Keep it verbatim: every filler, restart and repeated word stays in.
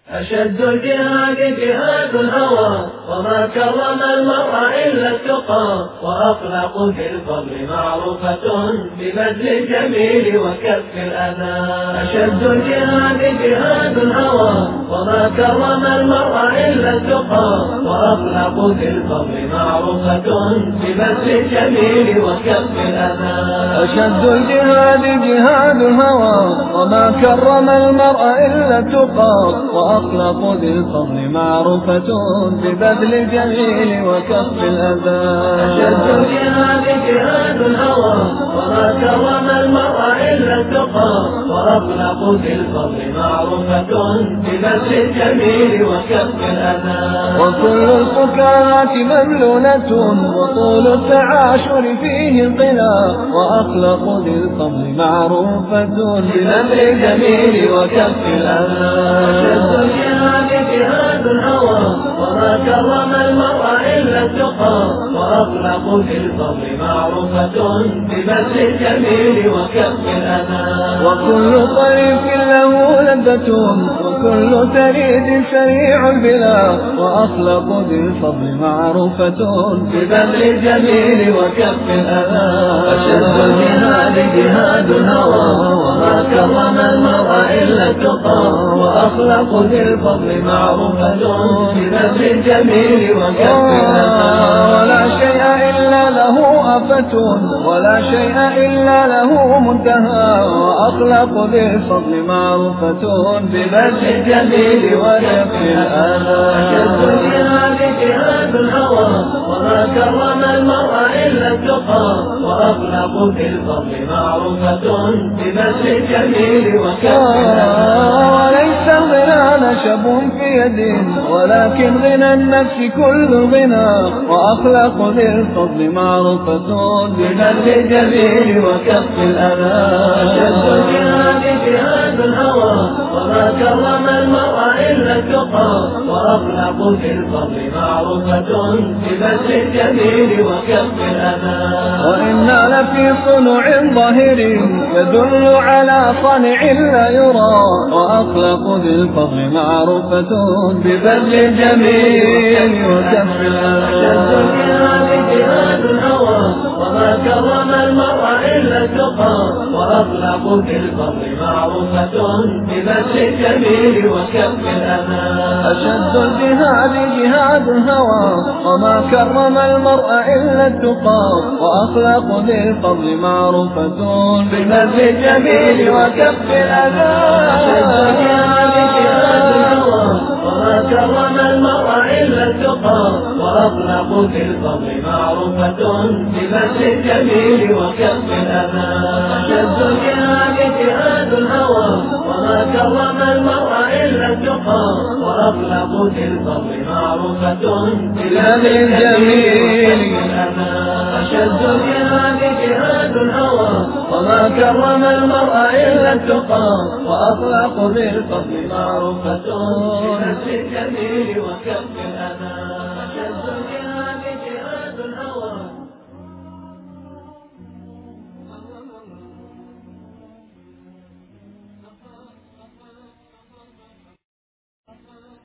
أشد الجهاد جهاد الهوى، وما كرم المرء إلا التقى، وأخلاق في الفضل معروفة ببذل الجميل وكف الأذى. أشد الجهاد جهاد الهوى، وما كرم المرء إلا التقى، وأخلاق في الفضل معروفة ببذل الجميل وكف الأذى. أشد الجهاد جهاد الهوى، وما كرم المرء إلا التقى، وأخلاق ذي الفضل معروفة ببذل الجميل وكف الأذى. أشد الجهاد جهاد الهوى، وما كرم المرء إلا التقى، وأخلاق ذي الفضل معروفة ببذل الجميل وكف الأذى. وكل الفكاهات مملولة، وطول التعاشر فيه انقلاب، وأخلاق ذي الفضل معروفة ببذل الجميل وكف الأذى. أشد الجهاد جهاد الهوى، وما كرم المرء إلا التقى، وأخلاق في الفضل معروفة ببذل الجميل وكف الأذى. وكل طريق له لذة، وكل تريد سريع البلا، وأخلاق ذي الفضل معروفة ببذل الجميل وكف الأذى. أشد الجهاد جهاد الهوى، وما كرم المرء إلا التقى، وأخلاق ذي الفضل معروفة ببذل الجميل وكف الأذى. ولا شيء إلا له آفة، ولا شيء إلا له منتهى، وأخلاق ذي الفضل معروفة ببذل الجميل وكف الأذى. أشد الجهاد جهاد الهوى، وما كرم المرء إلا التقى، وأخلاق في الفضل معروفة ببذل الجميل وكف الأذى. وليس الغنى نشب في يد، ولكن غنى النفس كل غنى، وأخلاق ذي الفضل معروفة ببذل الجميل وكف الأذى. أشد الجهاد جهاد الهوى، وما كرم المرء إلا التقى، وأخلاق في الفضل معروفة ببذل الجميل وكف الأذى. وإنا لفي صنع ظاهر يدل على صنع لا يرى، وأخلاق ذي الفضل معروفة ببذل الجميل وكف الأذى. أشد الجهاد جهاد الهوى، وما كرم المرء إلا التقى، وأخلاق في الفضل معروفة ببذل الجميل وكف الأذى. أشد الجهاد جهاد الهوى، وما كرم المرء إلا التقى، وأخلاق ذي الفضل معروفة ببذل الجميل وكف الأذى. أشد الجهاد جهاد الهوى، وما كرم المرء إلا التقى، وأخلاق في الفضل معروفة ببذل الجميل وكف الأذى. أشد الجهاد جهاد الهوى، وما كرم المرء إلا التقى، وأخلاق في الفضل معروفة ببذل الجميل وكف الأذى. أشد الجهاد جهاد الهوى، وما كرم المرء إلا التقى، وأخلاق ذي الفضل معروفة ببذل الجميل وكف